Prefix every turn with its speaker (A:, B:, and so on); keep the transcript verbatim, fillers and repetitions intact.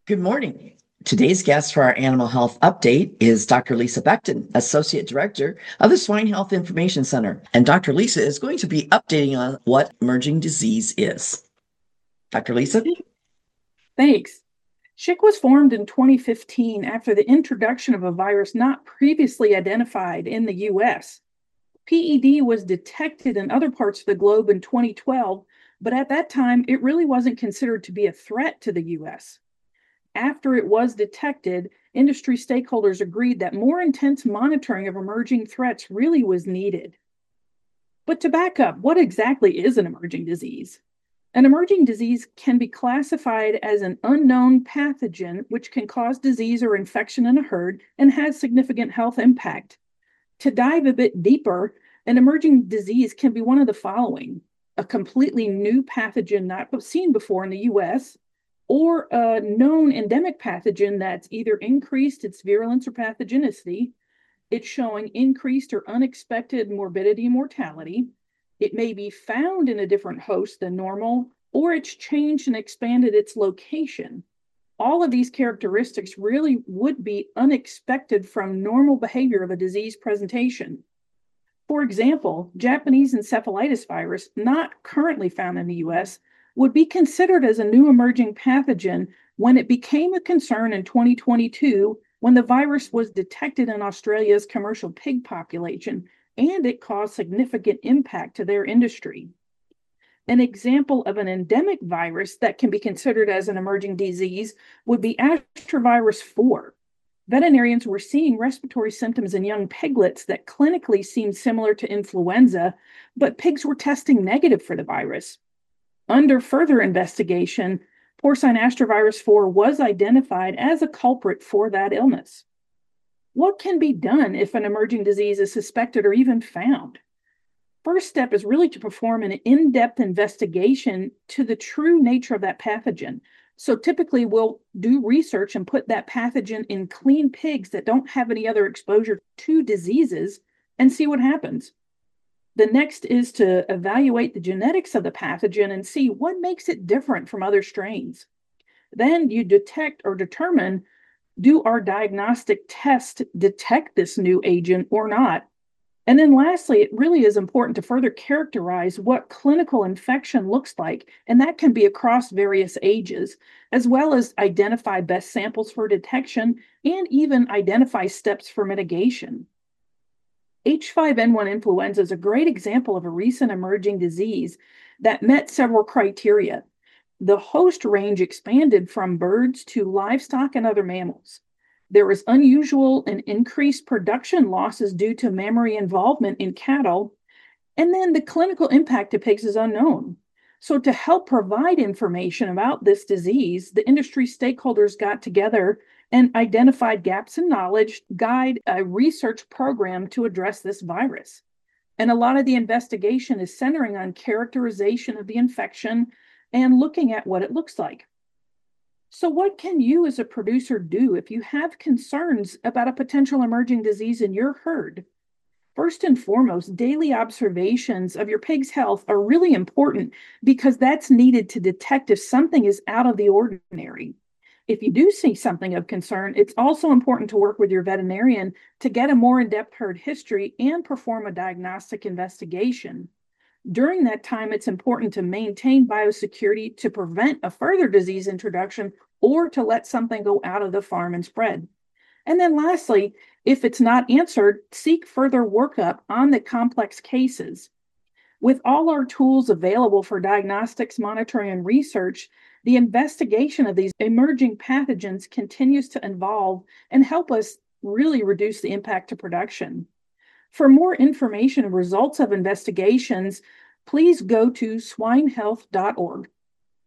A: Good morning. Today's guest for our animal health update is Doctor Lisa Beckton, Associate Director of the Swine Health Information Center. And Doctor Lisa is going to be updating on what emerging disease is. Doctor Lisa?
B: Thanks. S H I C was formed in twenty fifteen after the introduction of a virus not previously identified in the U S. P E D was detected in other parts of the globe in twenty twelve, but at that time, it really wasn't considered to be a threat to the U S. After it was detected, industry stakeholders agreed that more intense monitoring of emerging threats really was needed. But to back up, what exactly is an emerging disease? An emerging disease can be classified as an unknown pathogen which can cause disease or infection in a herd and has significant health impact. To dive a bit deeper, an emerging disease can be one of the following: a completely new pathogen not seen before in the U S, or a known endemic pathogen that's either increased its virulence or pathogenicity, it's showing increased or unexpected morbidity and mortality. It may be found in a different host than normal, or it's changed and expanded its location. All of these characteristics really would be unexpected from normal behavior of a disease presentation. For example, Japanese encephalitis virus, not currently found in the U S, would be considered as a new emerging pathogen when it became a concern in twenty twenty-two when the virus was detected in Australia's commercial pig population, and it caused significant impact to their industry. An example of an endemic virus that can be considered as an emerging disease would be Astrovirus four. Veterinarians were seeing respiratory symptoms in young piglets that clinically seemed similar to influenza, but pigs were testing negative for the virus. Under further investigation, porcine astrovirus four was identified as a culprit for that illness. What can be done if an emerging disease is suspected or even found? First step is really to perform an in-depth investigation to the true nature of that pathogen. So typically we'll do research and put that pathogen in clean pigs that don't have any other exposure to diseases and see what happens. The next is to evaluate the genetics of the pathogen and see what makes it different from other strains. Then you detect or determine, do our diagnostic test detect this new agent or not? And then lastly, it really is important to further characterize what clinical infection looks like, and that can be across various ages, as well as identify best samples for detection and even identify steps for mitigation. H five N one influenza is a great example of a recent emerging disease that met several criteria. The host range expanded from birds to livestock and other mammals. There was unusual and increased production losses due to mammary involvement in cattle, and then the clinical impact to pigs is unknown. So to help provide information about this disease, the industry stakeholders got together and identified gaps in knowledge, guide a research program to address this virus. And a lot of the investigation is centering on characterization of the infection and looking at what it looks like. So what can you as a producer do if you have concerns about a potential emerging disease in your herd? First and foremost, daily observations of your pig's health are really important because that's needed to detect if something is out of the ordinary. If you do see something of concern, it's also important to work with your veterinarian to get a more in-depth herd history and perform a diagnostic investigation. During that time, it's important to maintain biosecurity to prevent a further disease introduction or to let something go out of the farm and spread. And then lastly, if it's not answered, seek further workup on the complex cases. With all our tools available for diagnostics, monitoring, and research, the investigation of these emerging pathogens continues to evolve and help us really reduce the impact to production. For more information and results of investigations, please go to swine health dot org.